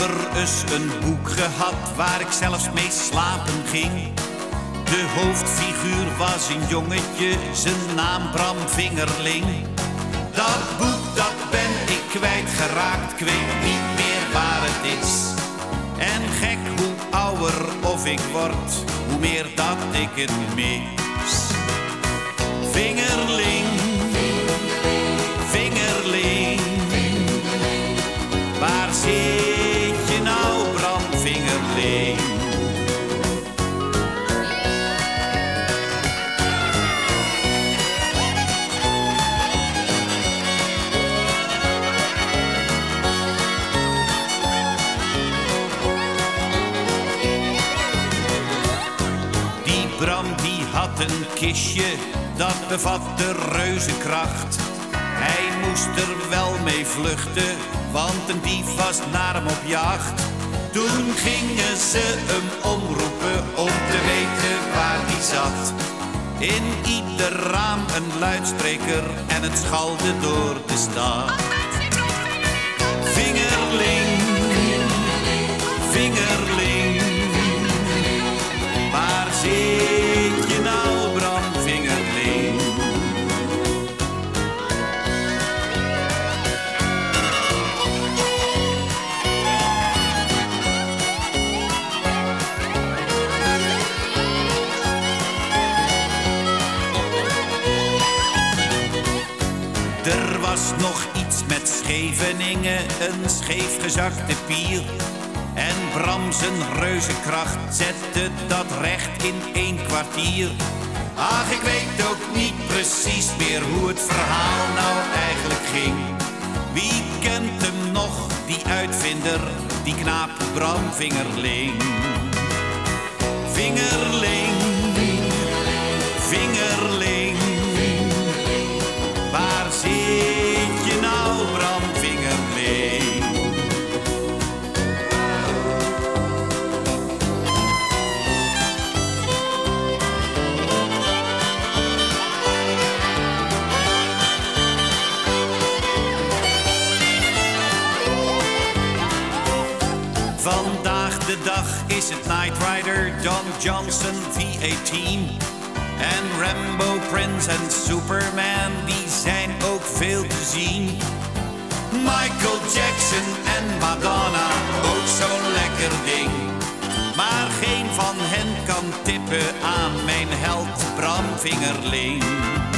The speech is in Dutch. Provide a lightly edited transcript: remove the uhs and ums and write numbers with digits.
vader eens een boek gehad waar ik zelfs mee slapen ging. De hoofdfiguur was een jongetje, zijn naam Bram Vingerling. Dat boek dat ben ik kwijtgeraakt, ik weet niet meer waar het is. En gek, hoe ouder of ik word, hoe meer dat ik het mis. Vingerling, Vingerling, waar zit je nou, Bram Vingerling? Die Bram die had een kistje, dat bevatte reuzenkracht. Hij moest er wel mee vluchten, want een dief was naar hem op jacht. Toen gingen ze hem omroepen om te weten waar hij zat. In ieder raam een luidspreker en het schalde door de stad. Vingerling, Vingerling, waar zit je nou, Bram Vingerling? Er was nog iets met Scheveningen, een scheefgezakte pier. En Bram zijn reuzenkracht zette dat recht in 1 kwartier. Ach, ik weet ook niet precies meer hoe het verhaal nou eigenlijk ging. Wie kent hem nog, die uitvinder, die knaap Bram Vingerling? Vingerling, Vingerling, waar zit je nou, Bram Vingerling? Vandaag de dag is het Knight Rider, Don Johnson V18. En Rambo, Prince en Superman, die zijn ook veel te zien. Michael Jackson en Madonna, ook zo'n lekker ding. Maar geen van hen kan tippen aan mijn held Bram Vingerling.